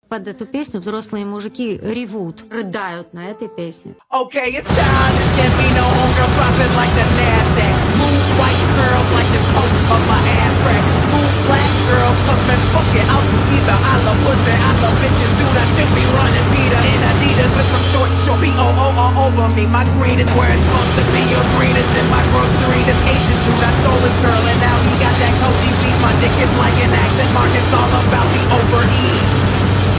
Под эту песню взрослые мужики ревут, рыдают на этой песне. Okay, it's childish, can't be no homegirl popping like the NASDAQ. Move white girls like this hope of my ass crack. Move black girls, cause man, fuck it, I'll do either. I love pussy, I love bitches, dude, I should be running Peter in Adidas with some short B-O-O all over me. My green is where it's supposed to be, your green is in my grocery. This Asian dude, I stole his girl and now he got that Coachy beat. My dick is like an accent mark, it's all about